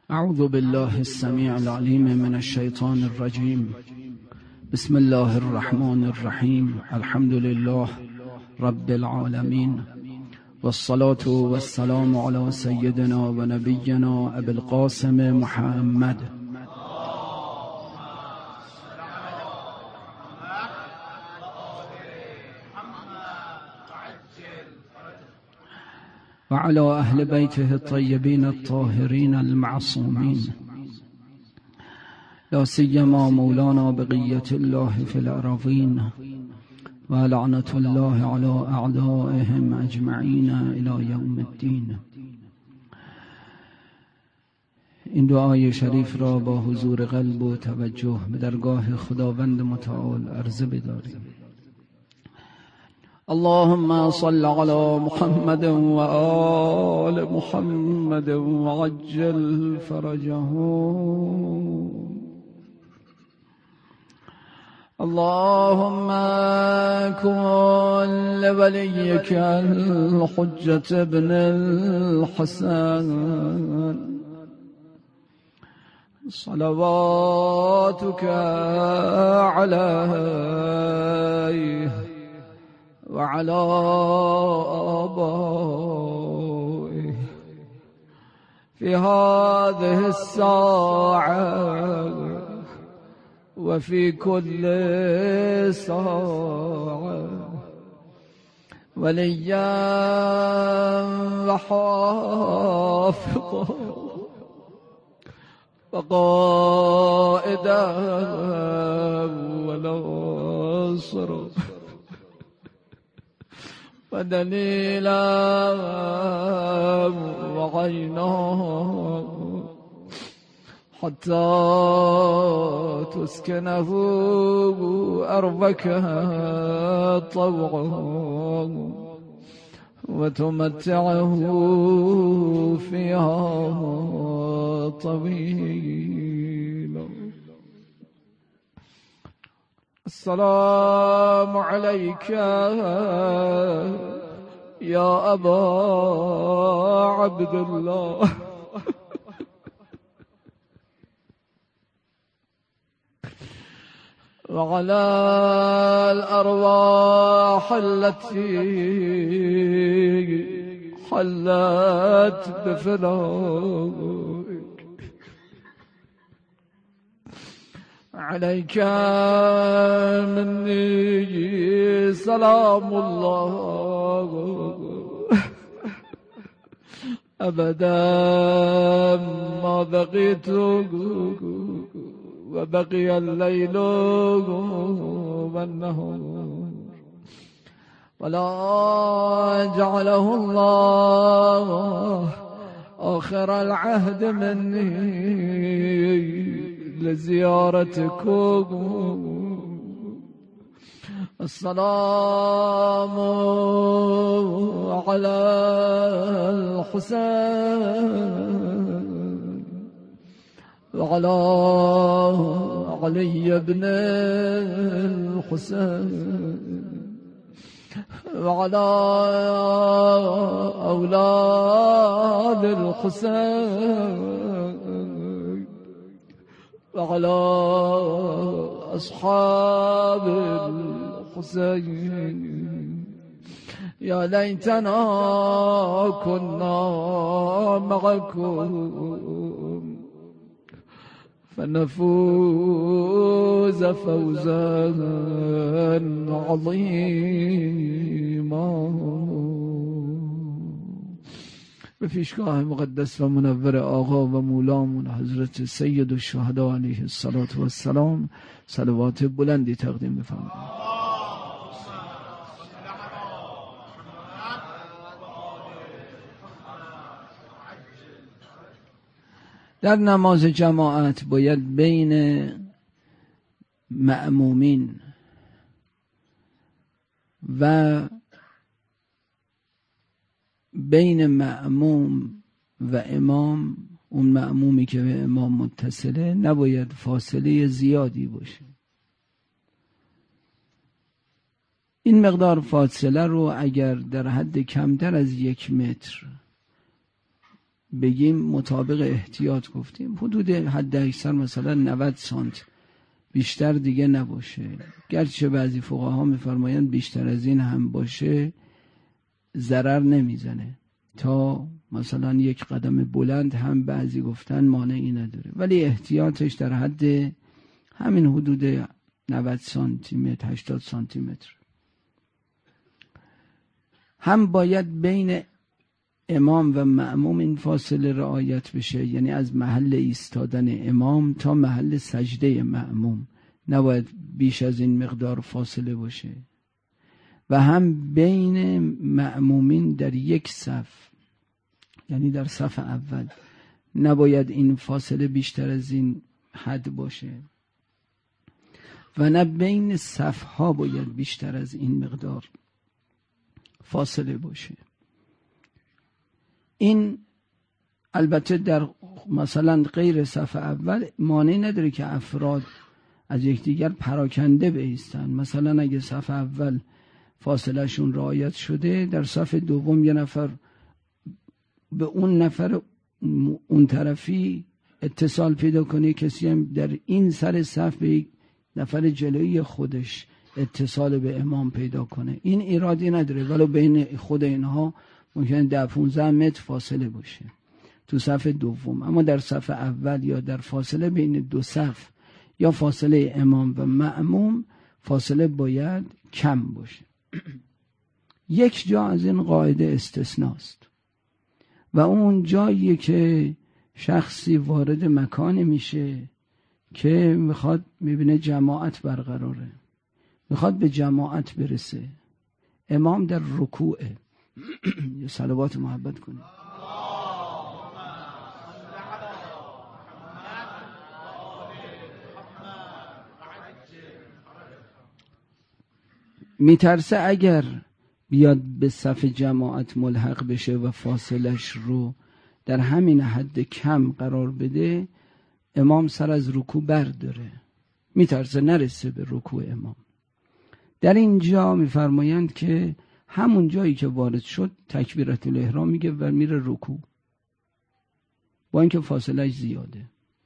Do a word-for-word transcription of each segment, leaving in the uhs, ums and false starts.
اعوذ بالله السمیع العلیم من الشیطان الرجیم. بسم الله الرحمن الرحیم. الحمد لله رب العالمین والصلاة والسلام علی سیدنا و نبینا ابی القاسم محمد وعلى أهل بيته الطيبين الطاهرين المعصومين، لا سيما مولانا بقية الله في الأراضين، ولعنة الله على أعدائهم أجمعين إلى يوم الدين. این دعای شریف را با حضور قلب و توجه به درگاه خداوند متعال عرضه بداریم. اللهم صل على محمد وآل محمد وعجل فرجهم. اللهم كن لوليك الحجة ابن الحسن صلواتك عليه وعلى آبائه في هذه الساعة وفي كل ساعة وليا وحافظا وقائدا وناصرا ودليلا وعينا حتى تسكنه أرضك طوعا وتمتعه فيها طويلا. السلام عليك يا أبا عبد الله وعلى الأرواح التي حلت بفنائك. عليك مني سلام الله أبدا ما بقيت وبقي الليل والنهار، ولا جعله الله آخر العهد مني لزيارتكم. السلام على الحسين وعلى علي بن الحسين وعلى أولاد الحسين وعلى أصحاب الحسين. يا ليتنا كنا معكم فنفوز فوزا عظيما. به پیشگاه مقدس و منور آقا و مولامون حضرت سید الشهدا علیه الصلاة و السلام صلوات بلندی تقدیم بفرمایید. در نماز جماعت باید بین مأمومین و بین مأموم و امام، اون مأمومی که به امام متصله، نباید فاصله زیادی باشه. این مقدار فاصله رو اگر در حد کمتر از یک متر بگیم مطابق احتیاط گفتیم حدود حد اکثر مثلا نود سانت، بیشتر دیگه نباشه. گرچه بعضی فقها میفرمایند بیشتر از این هم باشه ضرر نمیزنه، تا مثلا یک قدم بلند هم بعضی گفتن مانعی نداره، ولی احتیاطش در حد همین حدود نود سانتی متر هشتاد سانتی متر. هم باید بین امام و مأموم این فاصله رعایت بشه، یعنی از محل ایستادن امام تا محل سجده مأموم نباید بیش از این مقدار فاصله باشه. و هم بین مأمومین در یک صف، یعنی در صف اول، نباید این فاصله بیشتر از این حد باشه و نه بین صفها باید بیشتر از این مقدار فاصله باشه. این البته در مثلا غیر صف اول مانعی نداره که افراد از یکدیگر پراکنده بایستن. مثلا اگه صف اول فاصله شون رعایت شده، در صف دوم یه نفر به اون نفر اون طرفی اتصال پیدا کنه، کسی هم در این سر صف به یک نفر جلوی خودش اتصال به امام پیدا کنه، این ایرادی نداره، ولی بین خود اینها ممکنه ده پونزده متر فاصله باشه تو صف دوم. اما در صف اول یا در فاصله بین دو صف یا فاصله امام و مأموم فاصله باید کم باشه. یک جا از این قاعده استثناست و اون جایی که شخصی وارد مکانی میشه که میخواد میبینه جماعت برقراره، میخواد به جماعت برسه، امام در رکوعه. یه صلوات محبت کنه. میترسه اگر بیاد به صف جماعت ملحق بشه و فاصلش رو در همین حد کم قرار بده، امام سر از رکوع برداره، میترسه نرسه به رکوع امام. در اینجا میفرمایند که همون جایی که وارد شد تکبیرت الاحرام میگه و میره رکوع، با اینکه فاصلش زیاده.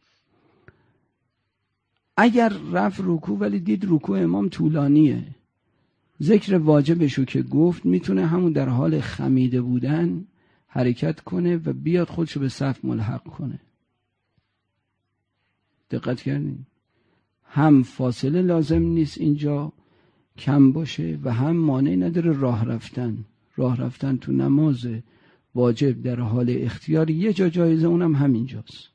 اگر رفت رکوع ولی دید رکوع امام طولانیه، ذکر واجبشو که گفت، میتونه همون در حال خمیده بودن حرکت کنه و بیاد خودشو به صف ملحق کنه. دقت کردین؟ هم فاصله لازم نیست اینجا کم باشه و هم مانع نداره راه رفتن. راه رفتن تو نماز واجب در حال اختیار یه جا جایزه، اونم همینجاست.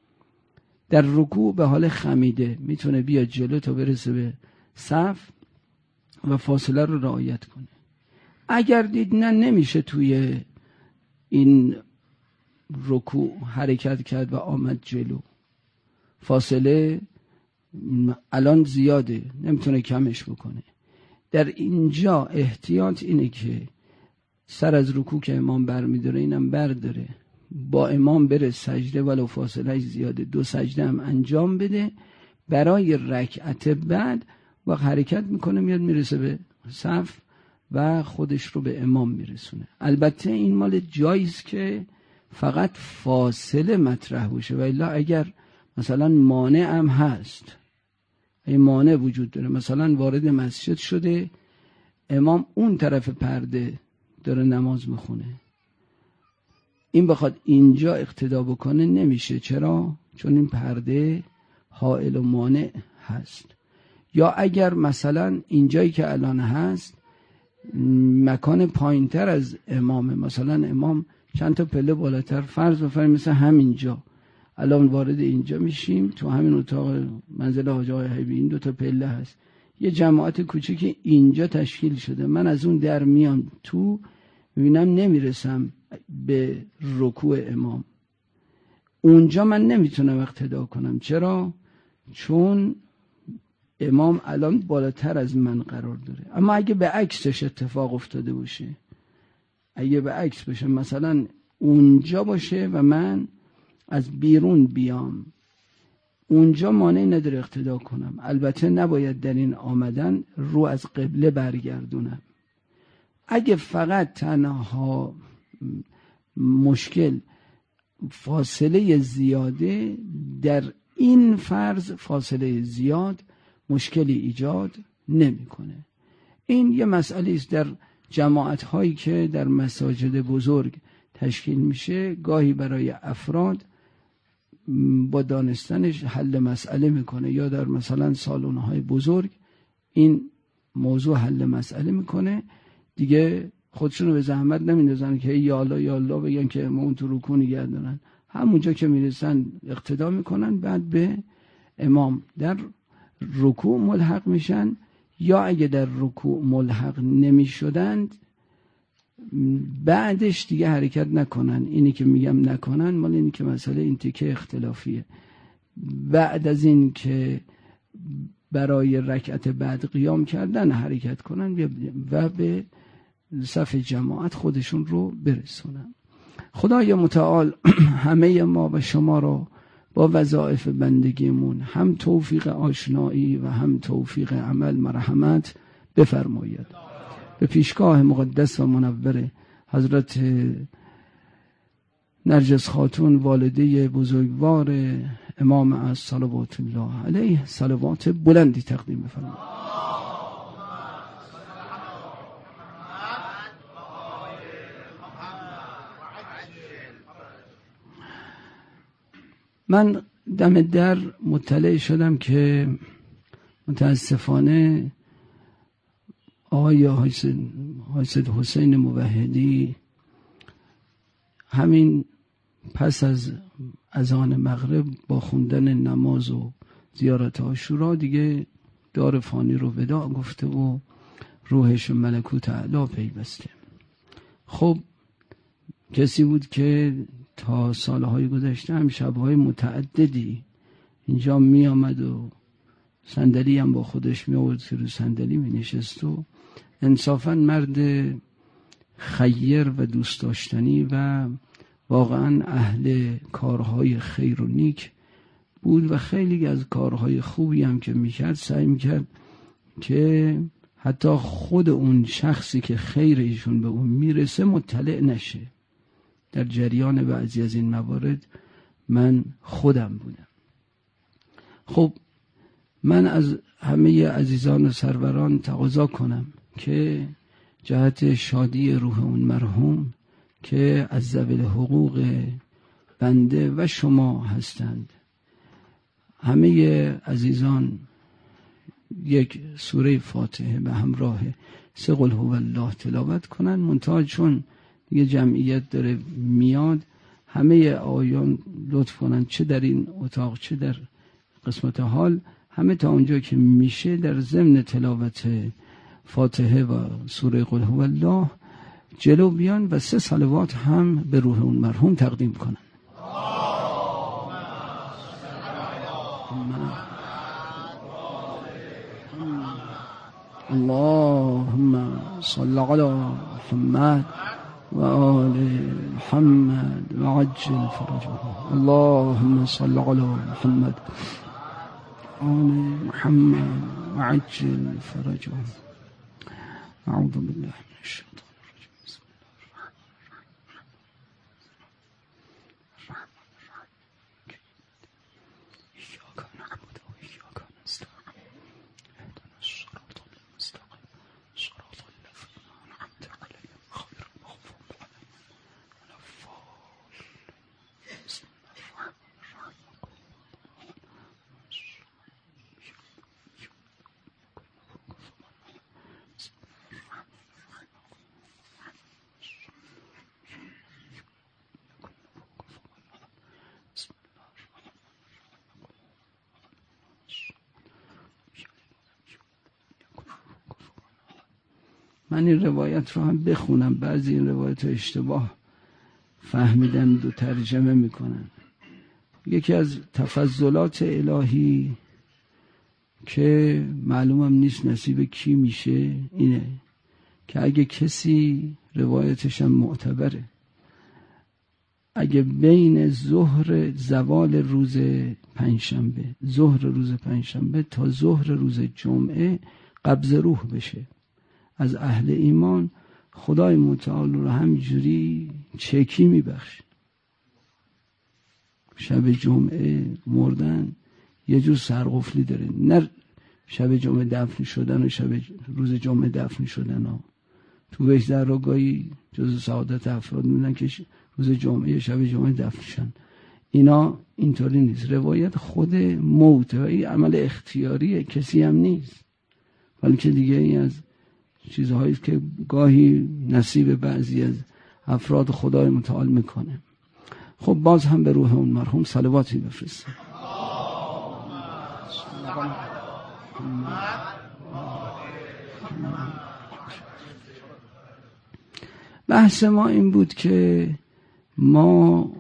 در رکوع به حال خمیده میتونه بیاد جلو تا برسه به صف و فاصله رو رعایت کنه. اگر دید نه نمیشه توی این رکوع حرکت کرد و آمد جلو، فاصله الان زیاده نمیتونه کمش بکنه، در اینجا احتیاط اینه که سر از رکوع که امام برمیداره اینم برداره، با امام بره سجده ولو فاصله زیاده، دو سجده هم انجام بده، برای رکعت بعد و حرکت میکنه میاد میرسه به صف و خودش رو به امام میرسونه. البته این مال جاییست که فقط فاصله مطرح باشه، و الا اگر مثلا مانع هم هست، این مانع وجود داره، مثلا وارد مسجد شده امام اون طرف پرده داره نماز میخونه، این بخواد اینجا اقتدا بکنه نمیشه. چرا؟ چون این پرده حائل و مانع هست. یا اگر مثلا اینجایی که الان هست مکان پایینتر از امامه، مثلا امام چند تا پله بالاتر، فرض بفرمایید مثلا همینجا، الان وارد اینجا میشیم، تو همین اتاق منزل حاج آقای حبیبی این دو تا پله هست، یه جماعت کوچیک اینجا تشکیل شده، من از اون در میام تو، میبینم نمیرسم به رکوع امام، اونجا من نمیتونم اقتدا کنم. چرا؟ چون امام الان بالاتر از من قرار داره. اما اگه به عکسش اتفاق افتاده باشه، اگه به عکس باشه، مثلا اونجا باشه و من از بیرون بیام، اونجا مانعی نداره اقتدا کنم. البته نباید در این آمدن رو از قبله برگردونم. اگه فقط تنها مشکل فاصله زیاده در این فرض فاصله زیاد مشکلی ایجاد نمیکنه. این یه مسئله است در جماعت هایی که در مساجد بزرگ تشکیل میشه، گاهی برای افراد با دانستنش حل مسئله میکنه، یا در مثلا سالن های بزرگ این موضوع حل مسئله میکنه، دیگه خودشونو به زحمت نمیندازن که یا الله یا الله بگن که ما اون تو رکوع نگه دارن. همونجا که میرسن اقتدا میکنن، بعد به امام در رکوع ملحق میشن، یا اگه در رکوع ملحق نمیشدند بعدش دیگه حرکت نکنن. اینی که میگم نکنن مال اینی که مسئله این تکه اختلافیه. بعد از این که برای رکعت بعد قیام کردن حرکت کنن و به صف جماعت خودشون رو برسونن. خدای متعال همه ما و شما رو با وظایف بندگیمون هم توفیق آشنایی و هم توفیق عمل مرحمت بفرماید. به پیشگاه مقدس و منور حضرت نرجس خاتون والده بزرگوار امام از صلوات الله علیه صلوات بلندی تقدیم بفرمایید. من دم در مطلع شدم که متاسفانه آقای حاجی حسین موحدی همین پس از اذان مغرب با خوندن نماز و زیارت عاشورا دیگه دار فانی رو وداع گفته و روحش ملکوت اعلی پیوسته. خب کسی بود که تا سالهای گذشته هم شبهای متعددی اینجا می آمد و صندلی هم با خودش می آورد که رو صندلی می نشست و انصافاً مرد خیر و دوست داشتنی و واقعاً اهل کارهای خیر و نیک بود و خیلی از کارهای خوبی هم که می کرد سعی می کرد که حتی خود اون شخصی که خیر ایشون به اون میرسه مطلع نشه. در جریان بعضی از این موارد من خودم بودم. خب من از همه عزیزان و سروران تقاضا کنم که جهت شادی روح اون مرحوم که از ذوی حقوق بنده و شما هستند، همه عزیزان یک سوره فاتحه به همراه سه قل هو الله تلاوت کنن. منتها چون یه جمعیت داره میاد، همه آیان لطف کنن، چه در این اتاق چه در قسمت حال، همه تا اونجا که میشه در ضمن تلاوت فاتحه و سوره قل هو الله جلو بیان و سه صلوات هم به روح اون مرحوم تقدیم کنن. اللهم صل علی محمد و آل محمد و عجل فرجهم. اللهم صل علی محمد آل محمد و عجل فرجهم. اعوذ بالله من الشیطان الرجیم. بسم الله الرحمن الرحیم. ایاک نعبد و ایاک نستعین. اهدنا الصراط المستقیم صراط الذین انعمت علیهم غیر المغضوب علیهم ولا الضالین. بسم الله الرحمن الرحیم. من این روایت رو هم بخونم، بعضی این روایت رو اشتباه فهمیدن و ترجمه میکنن. یکی از تفضلات الهی که معلومم نیست نصیب کی میشه اینه که اگه کسی روایتش هم معتبره، اگه بین ظهر زوال روز پنجشنبه ظهر روز پنجشنبه تا ظهر روز جمعه قبض روح بشه از اهل ایمان، خدای متعال رو همینجوری چکی میبخشه. شب جمعه مردن یه جور سرقفلی داره، نه شب جمعه دفن شدن و شب روز جمعه دفن شدن ها. تو بهش درگاهی جز سعادت افراد میدن که روز جمعه شب جمعه دفن شن. اینا اینطوری نیست. روایت خود موته و این عمل اختیاریه، کسی هم نیست، بلکه دیگه این از چیزهایی که گاهی نصیب بعضی از افراد خدای متعال میکنه. خب باز هم به روح اون مرحوم صلواتی بفرستیم. بحث ما این بود که ما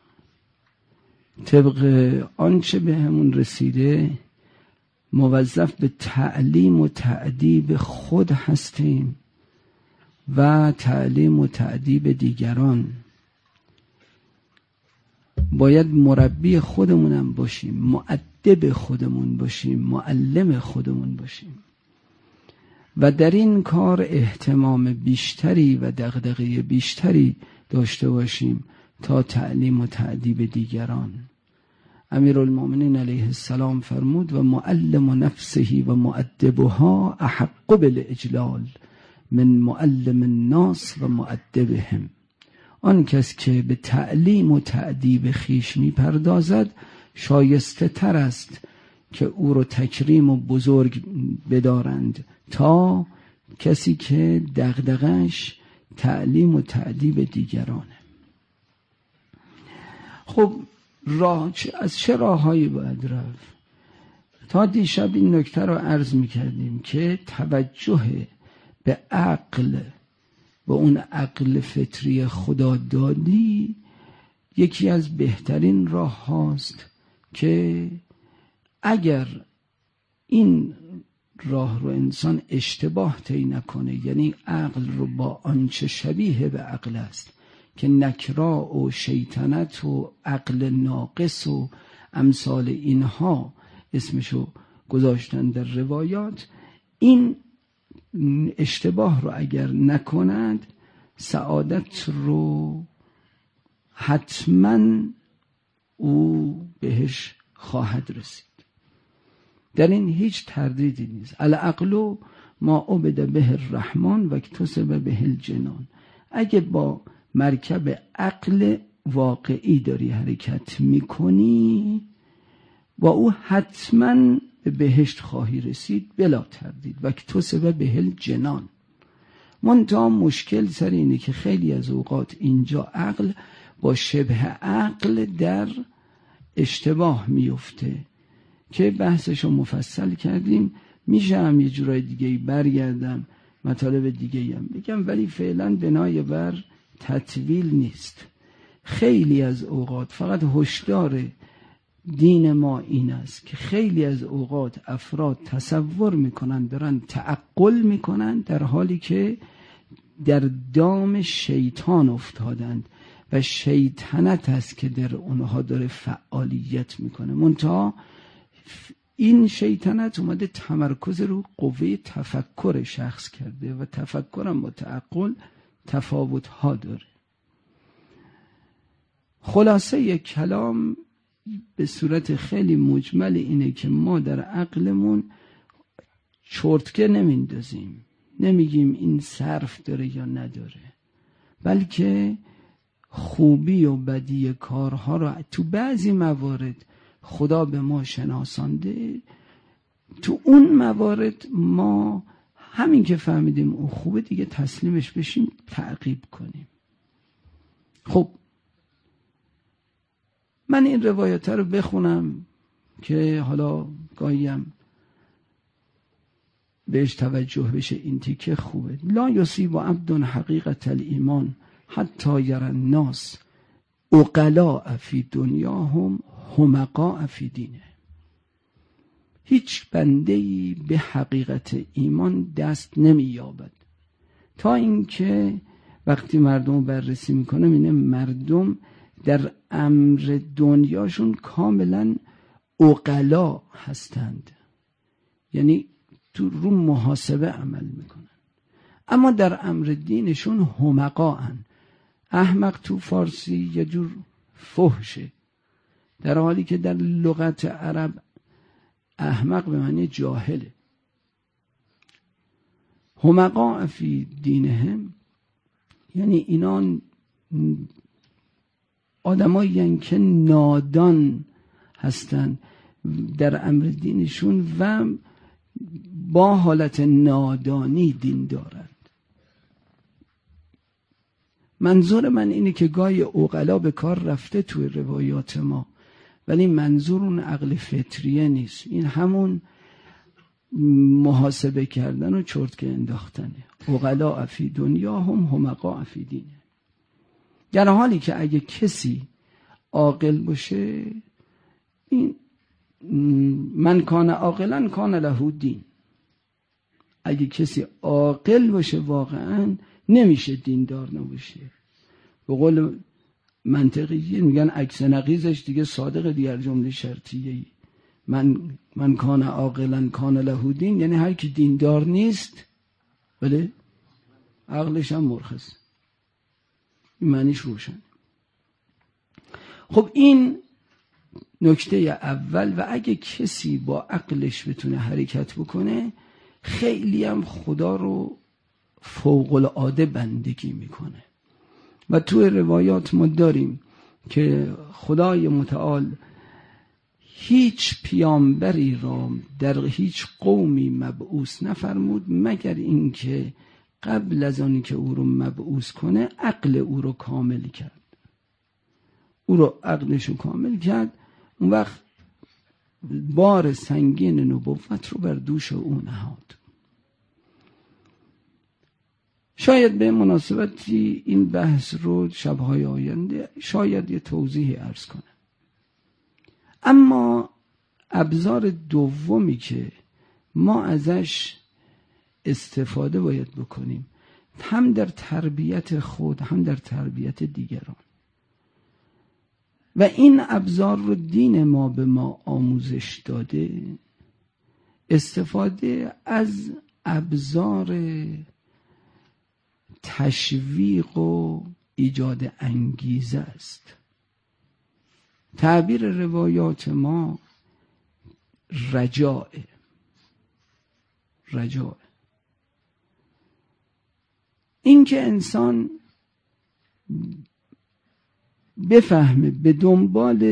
طبق آنچه به همون رسیده موظف به تعلیم و تأدیب خود هستیم و تعلیم و تأدیب دیگران. باید مربی خودمونم باشیم، مؤدب خودمون باشیم، معلم خودمون باشیم و در این کار اهتمام بیشتری و دغدغه بیشتری داشته باشیم تا تعلیم و تأدیب دیگران. امیرالمؤمنین علیه السلام فرمود و معلم نفسه و مؤدبها احق بالاجلال من معلم الناس و مؤدبهم. آن کس که به تعلیم و تأدیب خیش می پردازد شایسته تر است که او رو تکریم و بزرگ بدارند تا کسی که دغدغش تعلیم و تأدیب دیگرانه. خب راه از چه راههایی باید رفت؟ تا دیشب این نکته رو عرض می‌کردیم که توجه به عقل، به اون عقل فطری خدا دادی، یکی از بهترین راه هاست که اگر این راه رو انسان اشتباه طی نکنه، یعنی عقل رو با آنچه شبیه به عقل است که نکرا و شیطنت و عقل ناقص و امثال اینها اسمشو گذاشتن در روایات، این اشتباه رو اگر نکند سعادت رو حتما او بهش خواهد رسید. در این هیچ تردیدی نیست. العقل ما عبد به الرحمن و اکتسب به الجنان. اگه با مرکب عقل واقعی داری حرکت میکنی با او حتما به بهشت خواهی رسید بلا تردید. و اکتسب به الجنان. منتها مشکل سر اینه که خیلی از اوقات اینجا عقل با شبه عقل در اشتباه میفته که بحثشو مفصل کردیم. میشه هم یه جورای دیگه برگردم مطالب دیگه هم بگم، ولی فعلا بنای بر تطویل نیست. خیلی از اوقات فقط هشدار دین ما این است که خیلی از اوقات افراد تصور میکنن دارن تعقل میکنن در حالی که در دام شیطان افتادند و شیطنت است که در اونها داره فعالیت میکنه. منتها این شیطنت اومده تمرکز رو قوه تفکر شخص کرده و تفکرم با تعقل تفاوت ها داره. خلاصه یک کلام به صورت خیلی مجمل اینه که ما در عقلمون چرتکه نمیندازیم، نمیگیم این صرف داره یا نداره، بلکه خوبی و بدی کارها رو تو بعضی موارد خدا به ما شناسانده، تو اون موارد ما همین که فهمیدیم اون خوبه دیگه تسلیمش بشیم، تعقیب کنیم. خب من این روایت رو بخونم که حالا گاهیم بهش توجه بشه. این تیکه خوبه. لا یصیب عبد حقیقت الایمان حتی یرى الناس عقلاء فی دنیاهم حمقاء فی دینه. هیچ بنده‌ای به حقیقت ایمان دست نمی یابد تا اینکه وقتی مردم بررسی میکنه میبینه مردم در امر دنیاشون کاملا عقلا هستند، یعنی تو رو محاسبه عمل میکنن، اما در امر دینشون حمقاءن. احمق تو فارسی یه جور فحشه، در حالی که در لغت عرب احمق به معنی جاهله. حمقاء فی دینهم یعنی اینا آدمایی که نادان هستن در امر دینشون و با حالت نادانی دین دارند. منظور من اینه که گاهی عقلا به کار رفته توی روایات ما، ولی منظور اون عقل فطریه نیست. این همون محاسبه کردن و چرتکه انداختنه. عقلا فی دنیا هم حمقا فی دینه. در حالی که اگه کسی عاقل باشه، این من کان عاقلا کان له دین، اگه کسی عاقل باشه واقعا نمیشه دیندار نباشه. به قول منطقی میگن عکس نقیضش دیگه صادق دیگر جمله شرطیه‌ای. من من کان عاقلا کان له دین، یعنی هر کی دیندار نیست بله عقلش هم مرخص. این معنیش روشن. خب این نکته اول. و اگه کسی با عقلش بتونه حرکت بکنه، خیلی هم خدا رو فوق العاده بندگی میکنه. و توی روایات ما داریم که خدای متعال هیچ پیامبری را در هیچ قومی مبعوث نفرمود مگر اینکه قبل از آنی که او رو مبعوث کنه عقل او رو کامل کرد. او رو عقلش رو کامل کرد، اون وقت بار سنگین نبوت رو بر دوش او نهاد. شاید به مناسبتی این بحث رو شبهای آینده شاید یه توضیحی عرض کنم. اما ابزار دومی که ما ازش استفاده باید بکنیم، هم در تربیت خود هم در تربیت دیگران، و این ابزار رو دین ما به ما آموزش داده، استفاده از ابزار تشویق و ایجاد انگیزه است. تعبیر روایات ما رجاء رجاء این که انسان بفهمه به دنبال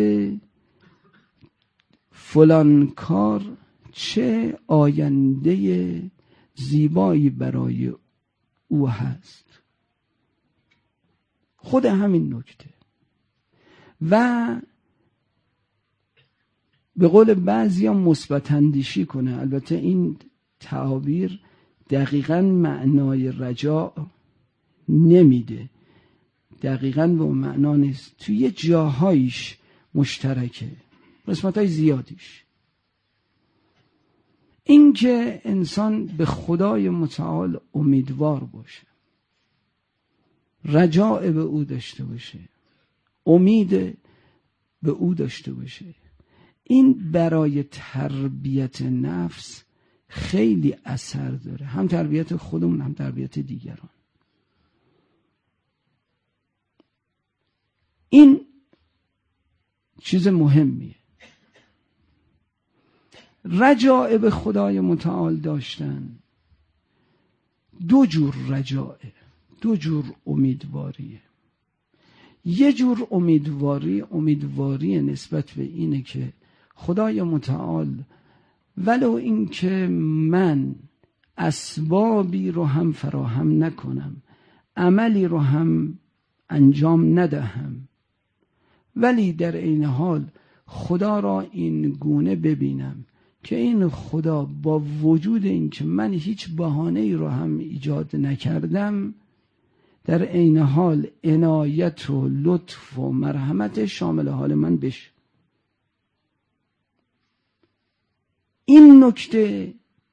فلان کار چه آینده زیبایی برای او هست. خود همین نکته. و به قول بعضیا مثبت اندیشی کنه. البته این تعابیر دقیقاً معنای رجاء نمیده، دقیقاً به اون معنا نیست. توی جاهایش مشترکه، قسمت‌های زیادیش. این که انسان به خدای متعال امیدوار باشه، رجاء به او داشته باشه، امید به او داشته باشه، این برای تربیت نفس خیلی اثر داره، هم تربیت خودمون هم تربیت دیگران. این چیز مهمیه. رجاء به خدای متعال داشتن دو جور رجاء، دو جور امیدواریه. یه جور امیدواری امیدواری نسبت به اینه که خدای متعال ولو این که من اسبابی رو هم فراهم نکنم، عملی رو هم انجام ندهم، ولی در این حال خدا را این گونه ببینم که این خدا با وجود این که من هیچ بهانه‌ای رو هم ایجاد نکردم، در عین حال عنایت و لطف و مرحمت شامل حال من بشه. این نکته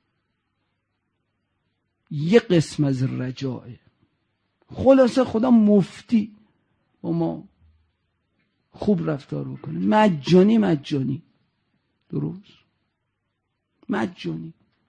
یک قسم از رجاء. خلاصه خدا مفتی با ما خوب رفتار بکنه، مجانی مجانی درست مجانی.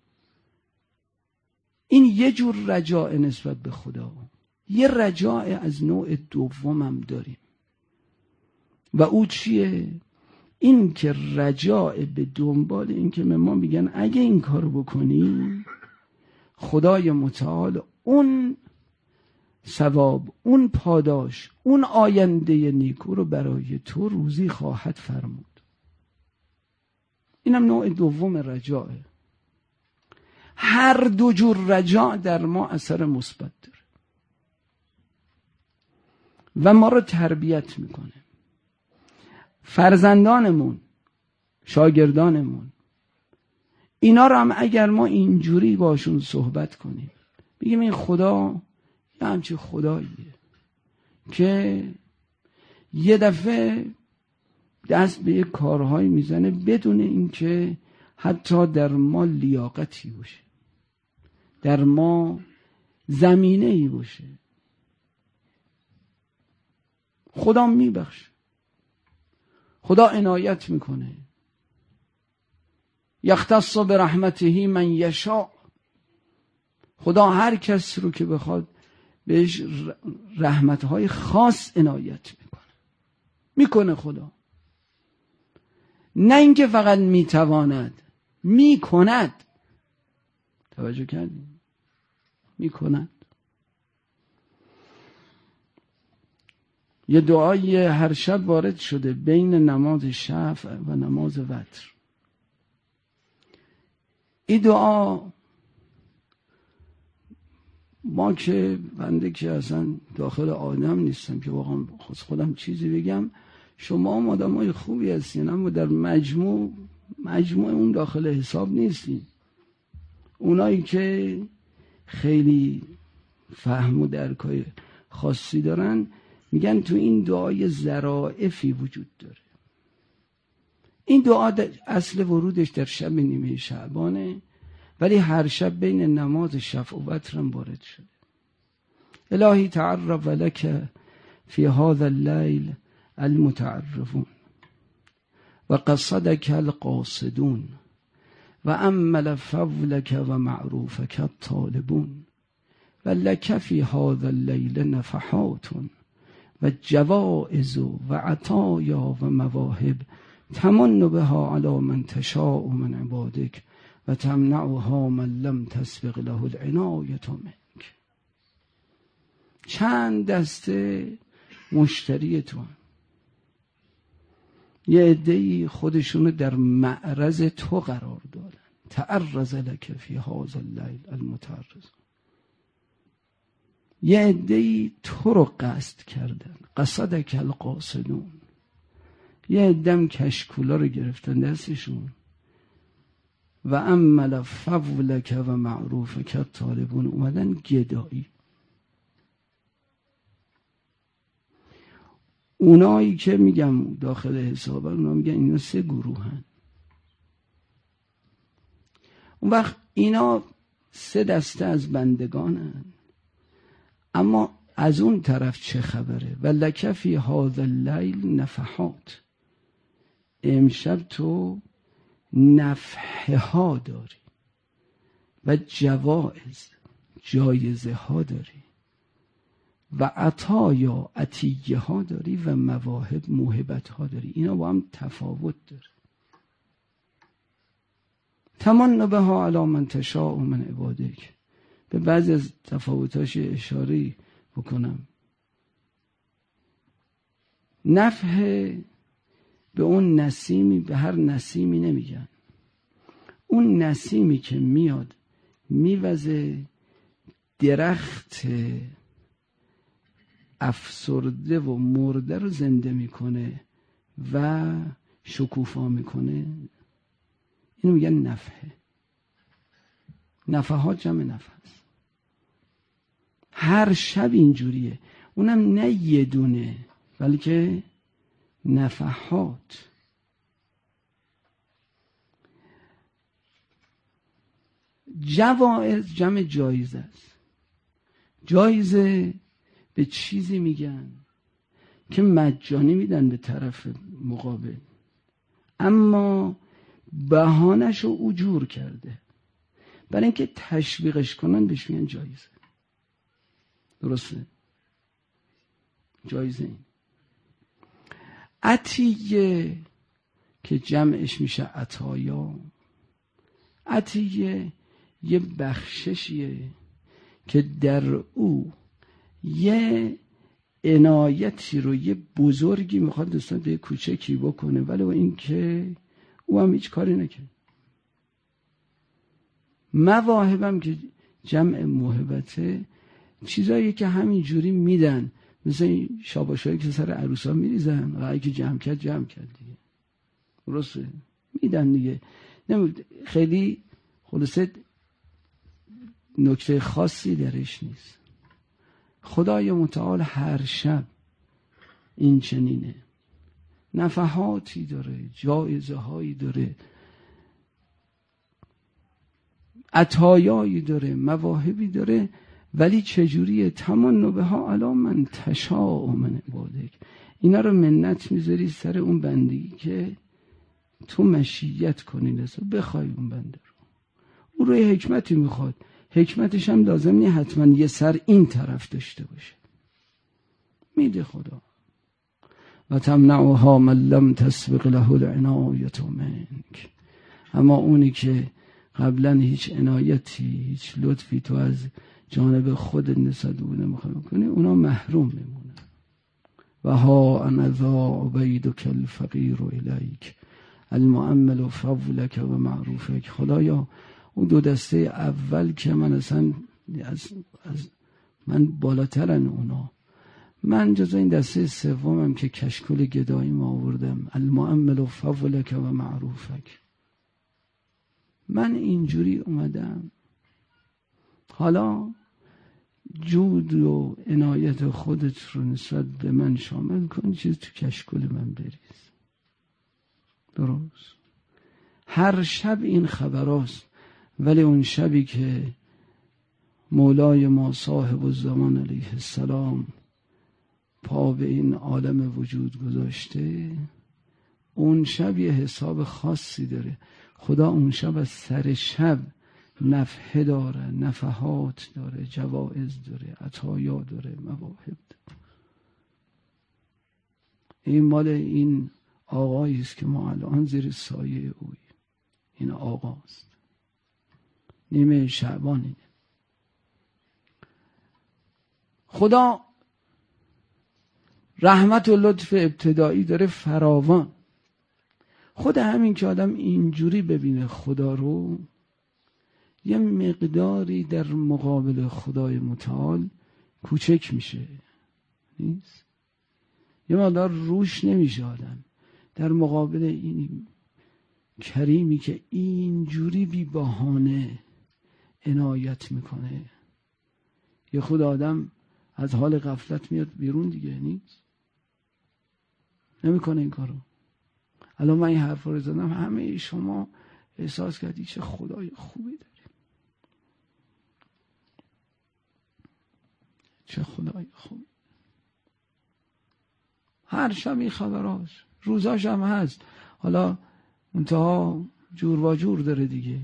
این یه جور رجاء نسبت به خدا. یه رجاء از نوع دوم هم داریم و او چیه؟ این که رجاء به دنبال این که به ما میگن اگه این کارو بکنی خدای متعال اون ثواب، اون پاداش، اون آینده نیکو رو برای تو روزی خواهد فرمود. اینم نوع دوم رجاءه. هر دو جور رجاء در ما اثر مثبت داره و ما رو تربیت میکنه. فرزندانمون، شاگردانمون، اینا رو هم اگر ما اینجوری باشون صحبت کنیم، بگیم این خدا یه همچین خداییه که یه دفعه دست به یه کارهایی میزنه بدون اینکه حتی در ما لیاقتی باشه، در ما زمینه ای باشه. خدا میبخشه، خدا عنایت میکنه. یختص برحمته من یشاء. خدا هر کس رو که بخواد بهش رحمتهای خاص عنایت میکنه میکنه خدا. نه اینکه فقط میتواند، میکند. توجه کردیم؟ میکند. یه دعای هر شب وارد شده بین نماز شفع و نماز وتر. این دعا ما که بنده که اصلا داخل آدم نیستم که واقعا خود خودم چیزی بگم، شما هم آدمای خوبی هستین، اما در مجموع مجموع اون داخل حساب نیستین. اونایی که خیلی فهم و درکای خاصی دارن میگن تو این دعای ظرافی وجود داره. این دعا اصل ورودش در شب نیمه شعبانه، ولی هر شب بین نماز شفع و وتر وارد شده. الهی تعرف لك فی هذا الليل المتعرفون و قصدك القاصدون و امل فضلك و معروفك الطالبون و لك فی هذا الليل نفحات و جوائز و عطایا و مواهب تمن بها على من تشاء من عبادك و تمنعها من لم تسبق له العنایة منك. چند دسته مشتری تو هم. یه عده‌ای خودشونو در معرض تو قرار دادن. تعرض لك فی هذا الليل المتعرض. یه عده‌ای تو رو قصد کردن. قصدک القاصدون. یه عده‌ام کشکولا رو گرفتن دستشون. و امل فضلک و معروفک الطالبون، اومدن گدایی. اونایی که میگم داخل حساب اونا میگن اینا سه گروه هن. اون وقت اینا سه دسته از بندگان هن. اما از اون طرف چه خبره؟ و لک فی هذا اللیل نفحات. امشب تو نفحه ها داری و جوائز، جایزه ها داری و عطایا، عطیه ها داری و مواهب، موهبت ها داری. اینا با هم تفاوت داره. تمن بها علی من تشاء من عبادک. به بعضی از تفاوتاش اشاره بکنم. نفح به اون نسیمی، به هر نسیمی نمیگن. اون نسیمی که میاد میوزه درخت افسرده و مرده رو زنده میکنه و شکوفا میکنه، اینو میگن نفحه. نفحات جمع نفح است. هر شب اینجوریه. اونم نه یه دونه بلکه نفحات. جوائز جمع جایزه است. جایزه به چیزی میگن که مجانی میدن به طرف مقابل، اما بهانش رو اجور کرده، برای اینکه تشویقش کنن بهش میگن جایزه. درسته؟ جایزه این. عطیه که جمعش میشه عطایا. عطیه یه بخششیه که در او یه عنایتی رو یه بزرگی میخواد دوستان به کوچکی بکنه، ولی این که او هم هیچ کاری نکنه. مواهبم که جمع موهبته چیزایی که همین جوری میدن، مثل این شاباشایی که سر عروسا میریزن و اگه جمع کرد جمع کرد دیگه، درسته میدن دیگه. خیلی خلاصه نکته خاصی درش نیست. خدای متعال هر شب این چنینه، نفحاتی داره، جایزه هایی داره، عطایایی داره، مواهبی داره، ولی چجوریه؟ تمنو بها علی من تشاء من عبادک. اینا رو منت میذاری سر اون بندی که تو مشیت کنی، لسا بخوای اون بنده رو. اون روی حکمتی میخواد، حکمتش هم لازم نیه حتما یه سر این طرف داشته باشه، میده خدا. و تمنعها من لم تسبق له العنایة منک. اما اونی که قبلا هیچ عنایتی، هیچ لطفی تو از جانب خود نسبت به نمیخوای کنی، اونا محروم میمونن. و ها انا ذا عبیدک الفقیر الیک المؤمل فضلک و معروفک. خدایا اون دو دسته اول که من اصلا از, از من بالاترن اونا، من جزو این دسته سومم که کشکول گدایی ما آوردم. المؤمل فضلک و معروفک. من اینجوری اومدم، حالا جود و عنایت خودت رو نسبت به من شامل کن، چیز تو کشکول من بریز. درست؟ هر شب این خبراست، ولی اون شبی که مولای ما صاحب الزمان علیه السلام پا به این عالم وجود گذاشته، اون شب یه حساب خاصی داره. خدا اون شب از سر شب نفحه داره، نفحات داره، جوائز داره، عطایا داره، مواهب داره. این مال این آقایی است که ما الان زیر سایه اوی. این آقاست، نیمه شعبان اینه. خدا رحمت و لطف ابتدایی داره فراوان. خود همین که آدم اینجوری ببینه خدا رو، یه مقداری در مقابل خدای متعال کوچک میشه، نیست؟ یه مقدار روش نمیشه آدم در مقابل این کریمی که اینجوری بی بهانه عنایت میکنه. یه خود آدم از حال غفلت میاد بیرون دیگه، نیست؟ نمیکنه این کارو. الان من این حرف رو زدم، همه شما احساس کردی چه خدای خوبی داری، چه خدای خوبی. هر شب این خبراست، روزاش هم هست، حالا منتها جور و جور داره دیگه.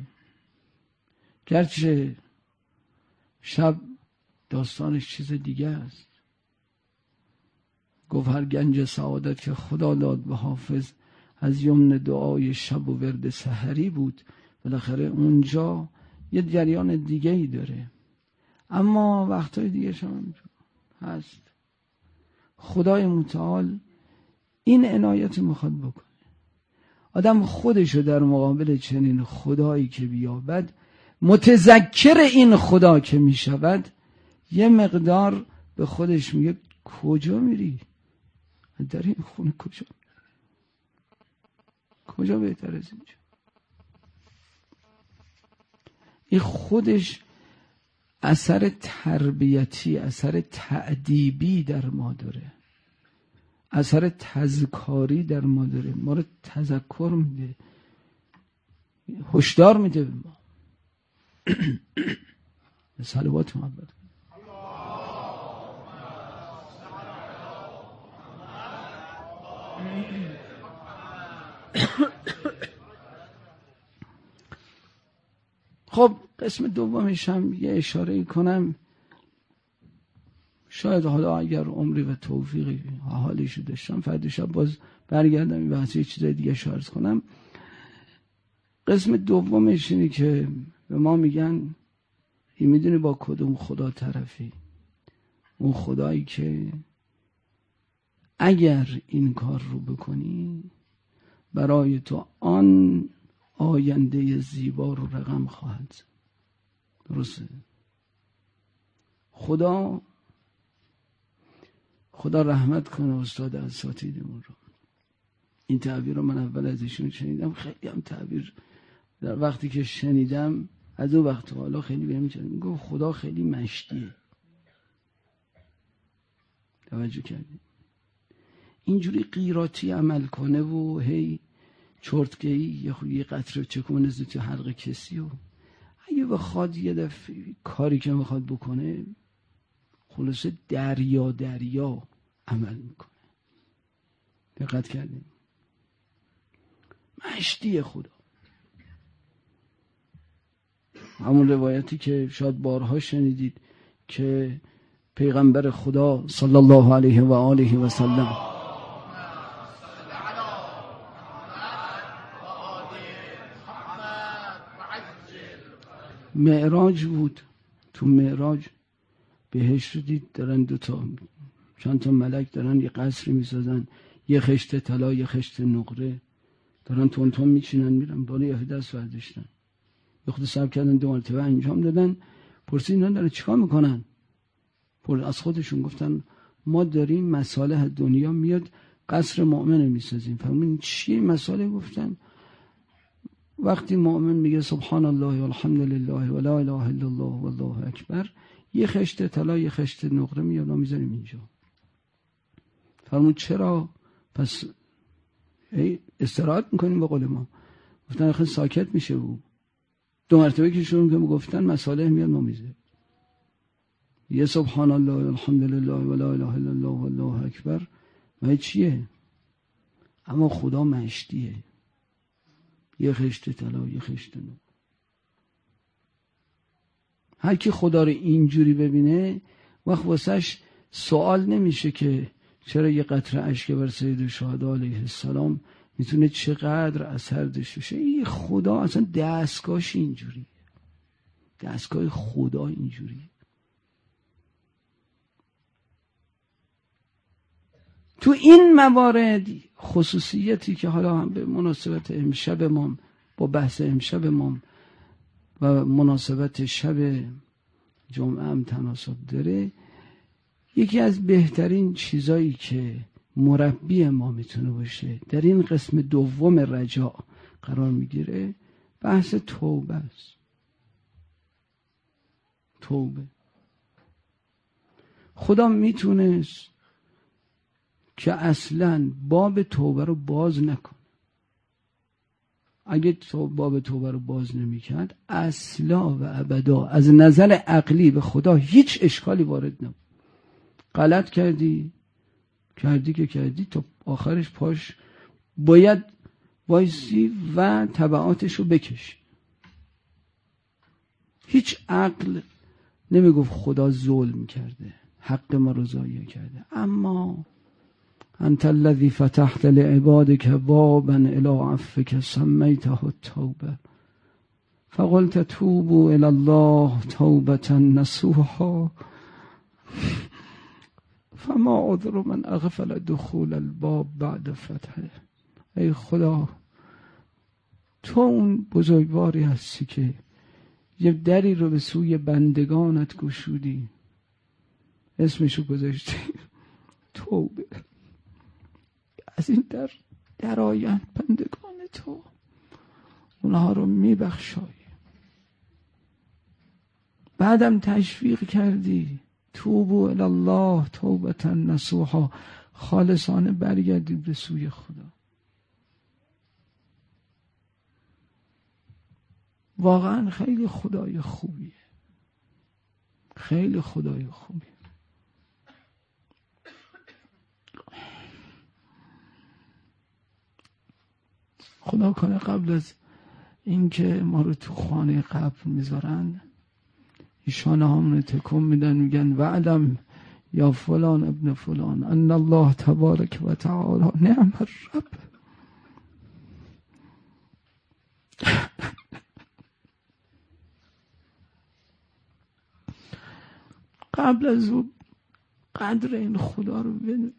گرچه شب داستانش چیز دیگه است. گفت هر گنج سعادت که خدا داد به حافظ، از یمن دعای شب و ورد سحری بود. بالاخره اونجا یه جریان دیگه ای داره، اما وقتای دیگه شما هست. خدای متعال این عنایت میخواد بکنه. آدم خودشو در مقابل چنین خدایی که بیابد، متذکر این خدا که میشود، یه مقدار به خودش میگه کجا میری؟ در این خونه کجا میری؟ کجا بهتر از اینجا؟ این خودش اثر تربیتی، اثر تعدیبی در ما داره، اثر تذکاری در ما داره، ما رو تذکر میده، هشدار میده به ما. صلوات محمد. خب قسم دومش هم یه اشاره کنم. شاید حالا اگر عمری و توفیقی حالیشو داشتم فردا شب باز برگردم این بحث یه چیز دیگه شارژ کنم. قسم دومش اینه که به ما میگن این میدونی با کدوم خدا طرفی؟ اون خدایی که اگر این کار رو بکنی برای تو آن آینده زیبا رو رقم خواهد زد. درسته؟ خدا خدا رحمت کنه استاد اساتیدمون رو. این تعبیر رو من اول ازشون شنیدم، خیلی هم تعبیر در وقتی که شنیدم از اون وقت حالا خیلی بهم میاد، میگه خدا خیلی مشتیه. توجه کردید؟ اینجوری قیراتی عمل کنه و هی چرتگهی یه قطره چکونه زد تو حلق کسی و اگه بخواد یه دفعه کاری که بخواد بکنه خلاصه دریا دریا عمل میکنه. دقت کردیم؟ مشتی خدا. همون روایتی که شاید بارها شنیدید که پیغمبر خدا صلی الله علیه و آله و سلم معراج بود. تو معراج بهش دید دارن دوتا چند تا ملک دارن یه قصری میسازن، یه خشت طلا یه خشت نقره، دارن تون تون میچینن میرن بالا، یه دست برداشتن یه خود صبر کردن دو مرتبه انجام دادن. پرسید اینا دارن چیکار میکنن؟ پر از خودشون گفتن ما داریم مصالح دنیا میاد قصر مؤمن میسازیم. فهمین چیه مصالح؟ گفتن وقتی مؤمن میگه سبحان الله و الحمد لله و لا اله الا الله و الله اکبر، یه خشت طلا یه خشت نقره میاد ما میذاریم اینجا. فرمود چرا؟ پس استراحت میکنیم به قول ما. گفتن آخه ساکت میشه بود. دو مرتبه که شروع که گفتن مصالح میاد ما میذاریم. یه سبحان الله و الحمد لله و لا اله الا الله و الله اکبر ما چیه؟ اما خدا مشتیه. یه خشت طلا یه خشت نقره. هر کی خدا رو اینجوری ببینه وقت واسش سوال نمیشه که چرا یه قطره اشک بر سید الشهدا علیه السلام میتونه چقدر اثر داشته باشه. این خدا اصلا دستگاهش اینجوریه، دستگاه خدا اینجوریه. تو این موارد خصوصیتی که حالا هم به مناسبت امشب ما با بحث امشب ما و مناسبت شب جمعه هم تناسب داره، یکی از بهترین چیزایی که مربی ما میتونه باشه در این قسم دوم رجا قرار میگیره بحث توبه است. توبه. خدا میتونست که اصلا باب توبه رو باز نکنه. اگه تو باب توبه رو باز نمیکرد اصلا و ابدا از نظر عقلی به خدا هیچ اشکالی وارد نبود. غلط کردی کردی که کردی تا آخرش پاش باید وایسی و تبعاتش رو بکشی. هیچ عقل نمیگفت خدا ظلم کرده، حق ما رو ضایع کرده. اما انت الذی فتحت لعبادک بابا الی عفوک سمیته التوبه فقلت توبوا الی الله توبة نصوحا فما عذر من اغفل دخول الباب بعد فتحه. ای خدا تو اون بزرگواری هستی که یه دری رو به سوی بندگانت گشودی، اسمشو گذاشتی توبه. از این در درآیند بندگان تو، اونها رو میبخشای. بعدم تشویق کردی توبوا الی الله توبة نصوحا، خالصانه برگردید به سوی خدا. واقعا خیلی خدای خوبیه، خیلی خدای خوبیه. خدا کنه قبل از اینکه ما رو تو خانه قبر میذارن ایشان همون تکون میدن میگن وعدم یا فلان ابن فلان ان الله تبارک و تعالی نعم الرب. قبل از او قدر این خدا رو بدونیم،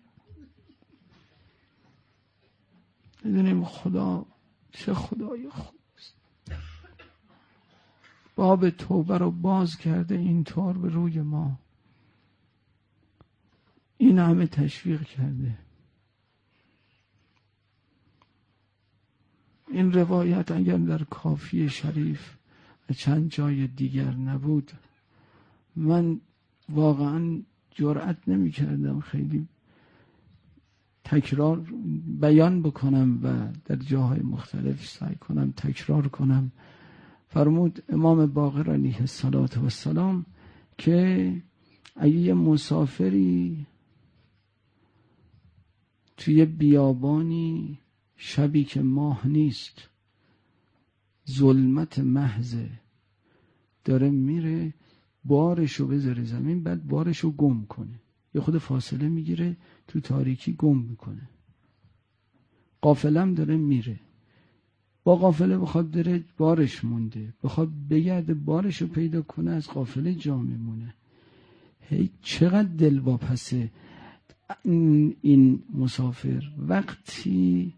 بدونیم خدا چه خدای خوبست. باب توبه رو باز کرده اینطور به روی ما، این همه تشویق کرده. این روایت اگر در کافی شریف و چند جای دیگر نبود، من واقعا جرأت نمی کردم خیلی تکرار بیان بکنم و در جاهای مختلف سعی کنم تکرار کنم. فرمود امام باقر علیه السلام که اگه یه مسافری توی بیابانی شبی که ماه نیست، ظلمت محضه، داره میره، بارشو بذاره زمین، بعد بارشو گم کنه، یه خود فاصله میگیره تو تاریکی گم میکنه. قافلم داره میره، با قافله بخواد بره بارش مونده، بخواد بگرده بارشو پیدا کنه از قافله جا میمونه. هی چقدر دلواپسه این مسافر وقتی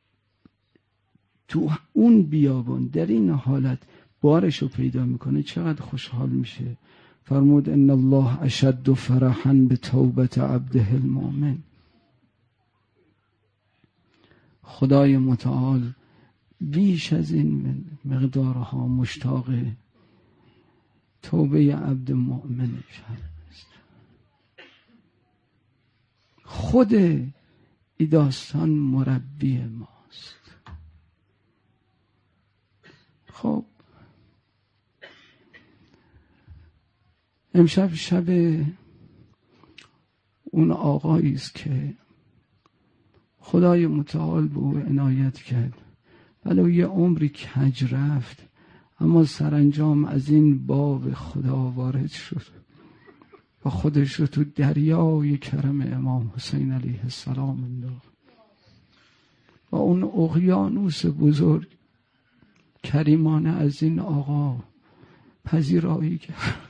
تو اون بیابان در این حالت بارشو پیدا میکنه، چقدر خوشحال میشه. فرمود ان الله اشد فرحا بتوبت عبده المؤمن. خدای متعال بیش از این مقدارها مشتاق توبه عبد مؤمنش هست. خود این داستان مربی ماست. خب امشب شب اون آقایی است که خدای متعال به او عنایت کرد، ولو یه عمری کج رفت، اما سرانجام از این باب خدا وارد شد و خودش رو تو دریای کرم امام حسین علیه السلام انداخت و اون اقیانوس بزرگ کریمانه از این آقا پذیرایی کرد،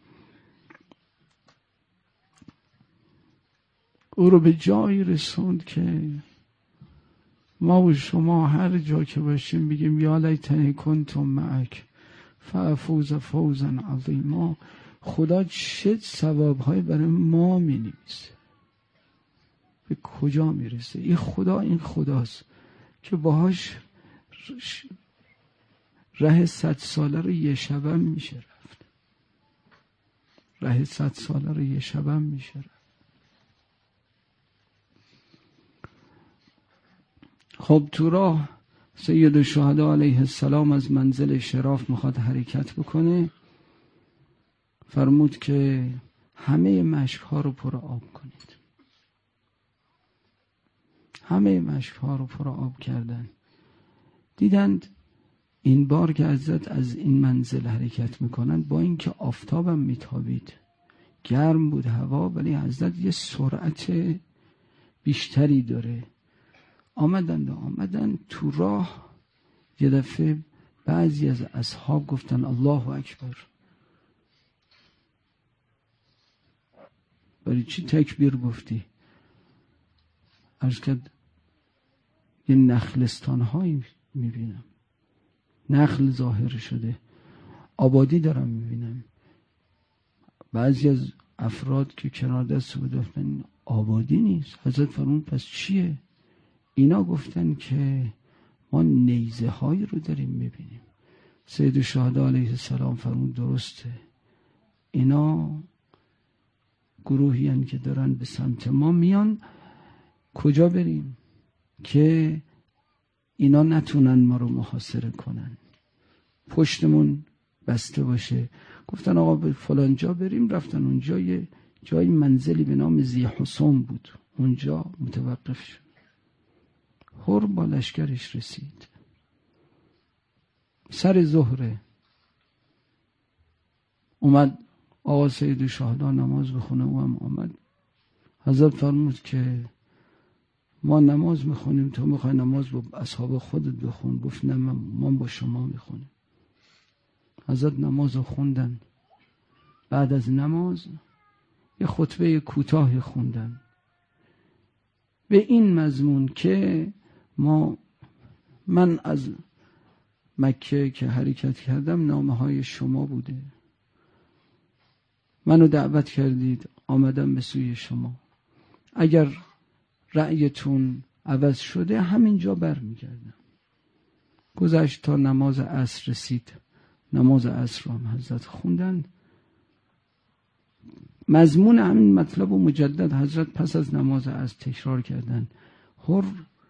او رو به جایی رسوند که ما و شما هر جا که باشیم بگیم یا لیتنی کنتم معک فافوز فوزا عظیما. خدا چه ثوابهایی برای ما می نویسه، به کجا میرسه. این خدا این خداست که باهاش ره صد ساله رو یه شبم میشه رفت، ره صد ساله رو یه شبم میشه رفت. خب تو راه سید الشهدا علیه السلام از منزل شراف میخواد حرکت بکنه. فرمود که همه مشک ها رو پر آب کنید. همه مشک ها رو پر آب کردن. دیدند این بار که حضرت از این منزل حرکت میکنن، با اینکه آفتابم میتابید، گرم بود هوا، ولی حضرت یه سرعت بیشتری داره. آمدند و آمدند تو راه یه دفعه بعضی از اصحاب گفتن الله اکبر. برای چی تکبیر گفتی؟ عرض کرد یه نخلستان هایی میبینم، نخل ظاهر شده، آبادی دارم میبینم. بعضی از افراد که کنار دست بودن آبادی نیست. حضرت فرمود پس چیه؟ اینا گفتن که ما نیزه هایی رو داریم میبینیم. سید الشهدا علیه السلام فرمود درسته، اینا گروهی هن که دارن به سمت ما میان. کجا بریم که اینا نتونن ما رو محاصره کنن، پشتمون بسته باشه؟ گفتن آقا به فلان جا بریم. رفتن اونجا، یه جای منزلی به نام ذی حسام بود، اونجا متوقف شد. هر با لشکرش رسید. سر ظهره اومد آقا سید الشهدا نماز بخونه، او هم آمد حضرت فرمود که ما نماز میخونیم، تو میخوای نماز با اصحاب خودت بخون؟ گفت نه، ما با شما میخونیم. حضرت نماز رو خوندن. بعد از نماز یه خطبه کوتاهی خوندن به این مضمون که ما من از مکه که حرکت کردم نامه های شما بوده، منو دعوت کردید آمدم به سوی شما، اگر رأیتون عوض شده همینجا برمیگردم. گذشت تا نماز عصر رسید. نماز عصر هم حضرت خوندن. مضمون همین مطلب و مجدد حضرت پس از نماز عصر تکرار کردن. هر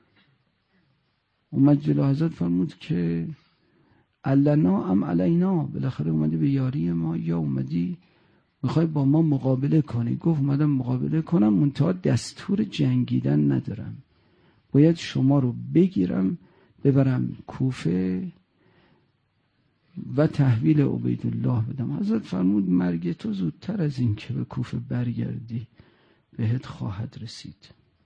اومد جلو حضرت فرمود که علنا ام علینا، بالاخره اومدی به یاری ما یا اومدی میخوای با ما مقابله کنی؟ گفت اومدم مقابله کنم، منتها دستور جنگیدن ندارم، باید شما رو بگیرم ببرم کوفه و تحویل عبیدالله بدم. حضرت فرمود مرگ تو زودتر از این که به کوفه برگردی بهت خواهد رسید.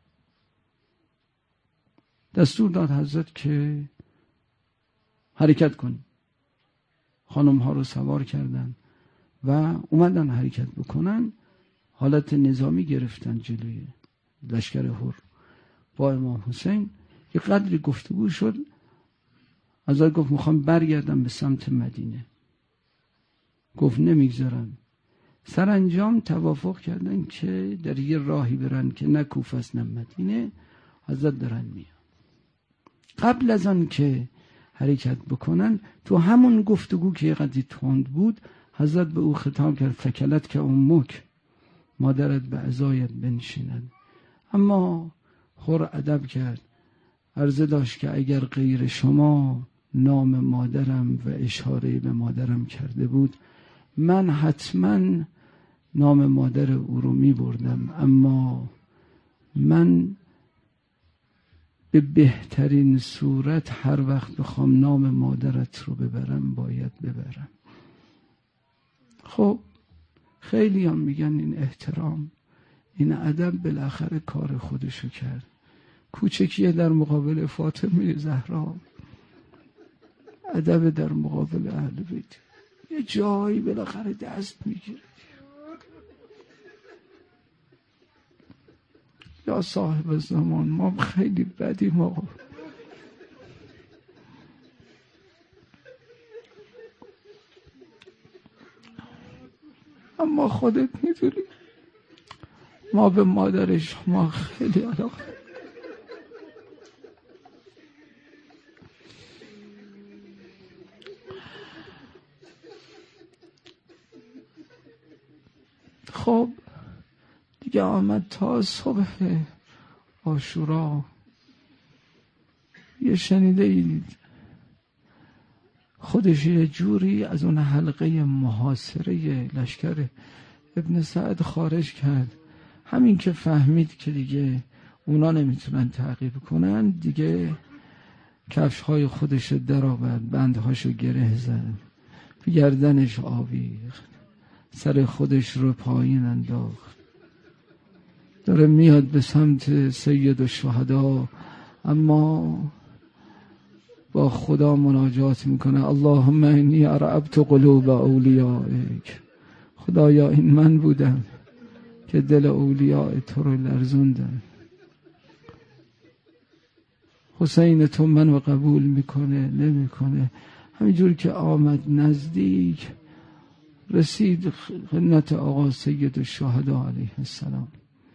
دستور داد حضرت که حرکت کنی. خانم ها رو سوار کردن و اومدن حرکت بکنن. حالت نظامی گرفتن جلوی لشکر هر با امام حسین. یه قدری گفتگو شد. حضرت گفت میخوام برگردم به سمت مدینه. گفت نمیگذارم. سرانجام توافق کردن که در یه راهی برن که نه کوفه است نه مدینه. حضرت دارن میان. قبل از آن که حرکت بکنن تو همون گفتگو که یه قدری تند بود حضرت به او خطاب کرد فکلت که امک، مادرت به عزایت بنشیند. اما خور ادب کرد، عرضه داشت که اگر غیر شما نام مادرم و اشاره به مادرم کرده بود من حتما نام مادر او رو می بردم، اما من به بهترین صورت هر وقت بخوام نام مادرت رو ببرم باید ببرم. خب خیلی هم میگن این احترام این ادب بالاخره کار خودشو کرد. کوچکیه در مقابل فاطمه زهرا، ادب در مقابل اهل بیت یه جایی بالاخره دست میگیره. یا صاحب زمان ما خیلی بدیم آقا. اما خودت میدونی ما به مادر شما خیلی علاقه. خب دیگه آمد تا صبح عاشورا. یه شنیده اید خودش یه جوری از اون حلقه محاصره لشکر ابن سعد خارج کرد. همین که فهمید که دیگه اونا نمیتونن تعقیب کنن دیگه کفشهای خودش در آورد، بندهاشو گره زد، گردنش آویخت، سر خودش رو پایین انداخت، داره میاد به سمت سید الشهدا اما با خدا مناجات میکنه اللهم انی ارعبت قلوب اولیائک. خدایا این من بودم که دل اولیاء تو رو لرزوندم. حسین تو منو قبول میکنه نمیکنه. همینجور که آمد نزدیک رسید خدمت آقا سید الشهدا علیه السلام.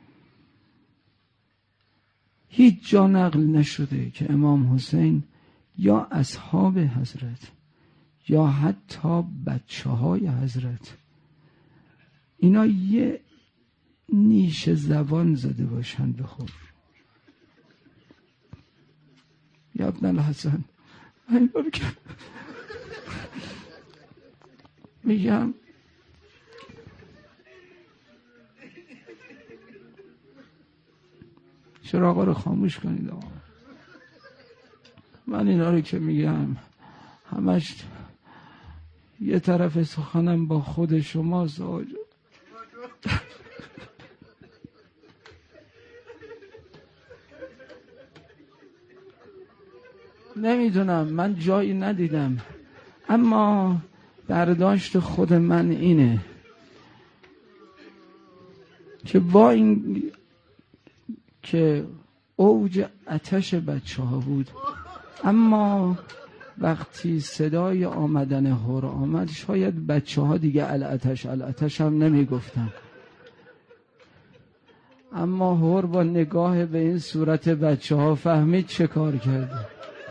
هیچ جا نقل نشده که امام حسین یا اصحاب حضرت یا حتی بچه های حضرت اینا یه نیش زبان زده باشن به خور. یا ابن الحسن این رو که میگم چراغا رو خاموش کنید آقا. من اینا رو که میگم همش یه طرف سخنم با خود شما زاج. نمیدونم، من جایی ندیدم، اما برداشت خود من اینه که با این که اوج آتش بچه ها بود، اما وقتی صدای آمدن هور آمد شاید بچه ها دیگه الاتش الاتش هم نمی گفتن، اما هور با نگاه به این صورت بچه ها فهمید چه کار کرده.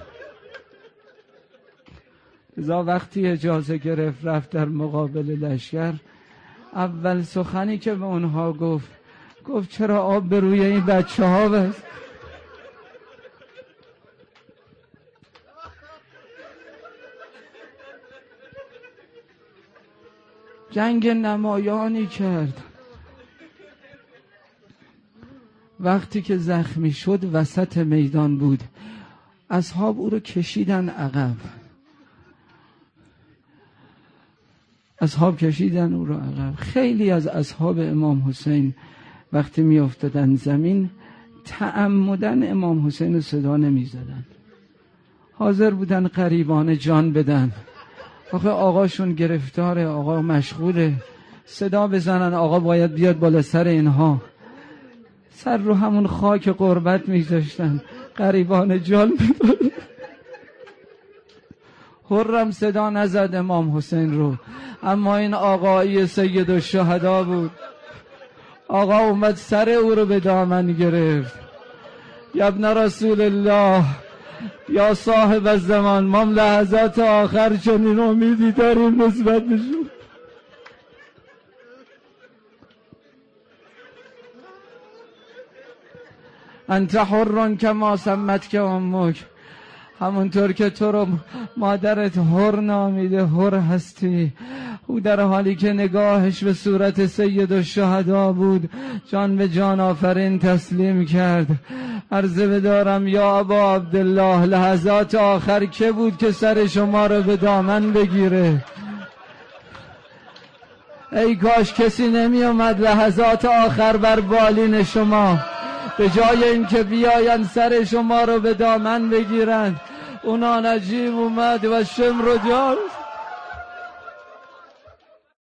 لذا وقتی اجازه گرفت رفت در مقابل لشکر، اول سخنی که به اونها گفت گفت چرا آب به روی این بچه ها بست؟ جنگ نمایانی کرد. وقتی که زخمی شد وسط میدان بود، اصحاب او رو کشیدن عقب، اصحاب کشیدن او رو عقب. خیلی از اصحاب امام حسین وقتی می افتادن زمین تعمدن امام حسین رو صدا نمی زدن، حاضر بودن غریبانه جان بدن. آخه آقاشون گرفتاره، آقا مشغوله، صدا بزنن آقا باید بیاد بالا سر اینها، سر رو همون خاک قربت میذاشتن، غریبانه جان بدن. حرم صدا نزد امام حسین رو، اما این آقایی سید الشهدا بود. آقا اومد سر او رو به دامن گرفت. یا ابن رسول الله، یا صاحب الزمان، ما لحظات آخر چنین امیدی داریم نسبت بشون. انت حرون کما سمت که امک، همونطور که تو رو مادرت حر نامیده حر هستی. او در حالی که نگاهش به صورت سید الشهدا بود جان به جان آفرین تسلیم کرد. عرضه بدارم یا ابا عبدالله، لحظات آخر که بود که سر شما رو به دامن بگیره؟ ای کاش کسی نمی اومد لحظات آخر بر بالین شما، به جای اینکه بیاین سر شما رو به دامن بگیرند، اونا نجیب اومد و شمر و جان